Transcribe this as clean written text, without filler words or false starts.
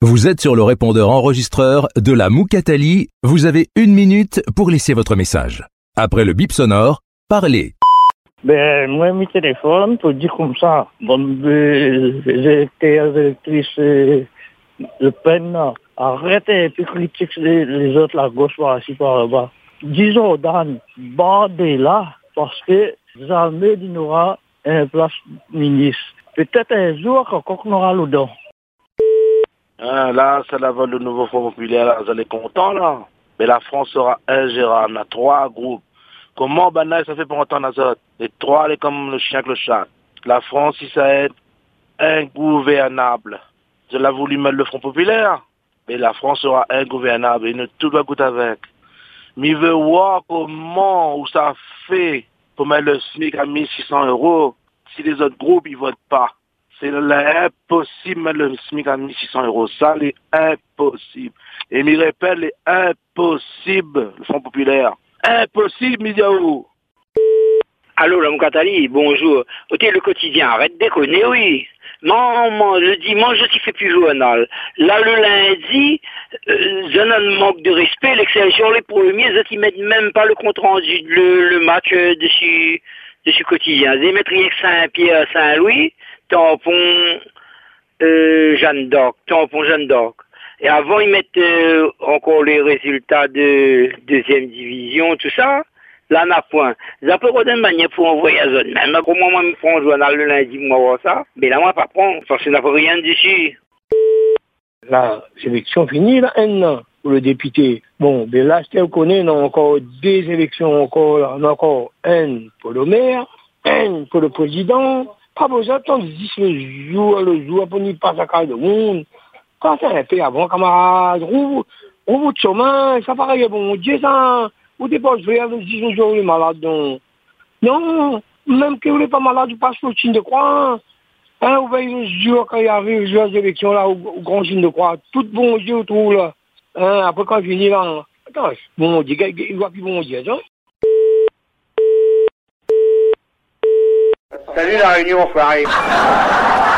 Vous êtes sur le répondeur enregistreur de la Moukatali. Vous avez 1 minute pour laisser votre message. Après le bip sonore, parlez. Moi, mon téléphone, pour dire comme ça, j'ai été électrice Le Pen, arrêtez et puis critiquer les autres, la gauche par ici, par là-bas. Disons, Dan, bandez là, parce que jamais il n'aura un place ministre. Peut-être un jour, quand on aura le don. Là, c'est la voix du nouveau Front populaire, là, vous allez content, là. Mais la France sera ingérable, on a 3 groupes. Comment Banaï ça fait pour entendre Azote? Les 3, elle est comme le chien avec le chat. La France, si ça est ingouvernable. Je l'ai voulu mettre le Front populaire, mais la France sera ingouvernable, et ne tout doit goûter avec. Mais il veut voir comment, où ça fait pour mettre le SMIC à 1600 € si les autres groupes, ils votent pas. C'est impossible de mettre le SMIC à 1600 €. Ça, c'est impossible. Et il répète, c'est impossible, le Front populaire. Impossible, Midiaou. Allô, la Moukatali, bonjour. Ok, le quotidien, arrête de déconner, oui. Non, le dimanche, je t'y fais plus journal. Là, le lundi, je n'en manque de respect. L'exception, les premiers, ils mettent même pas le compte rendu, le match dessus quotidien. Ils mettent rien que Saint-Pierre, Saint-Louis, tampon, Jeanne d'Arc. Et avant, ils mettent encore les résultats de deuxième division, tout ça. Là, on n'a point. Ça peut avoir une manière pour envoyer à zone. Même pour moi, je prends un journal le lundi pour voir ça. Mais là, moi, pas prendre, parce qu'il n'y a rien dessus. La sélection finie, là, un an, pour le député. Bon, mais là, je connais, on a encore 2 élections, on a encore une pour le maire, une pour le président. Pas besoin d'attendre 10 le jour, pour n'y pas à carte de monde. Quand c'est un peu avant, camarade, on vote chemin, ça paraît bon Dieu, ça. Vous dépensez le 10 jours, vous êtes malade, donc. Non, même que vous n'êtes pas malade, vous passez au signe de croix. Hein, vous voyez le jour, quand il arrive, les élections, là, au grand signe de croix. Tout bon Dieu, tout, là. Hein, après, quand il finit, là, attends, bon Dieu, il voit plus bon Dieu, hein. Salut la Réunion, frère.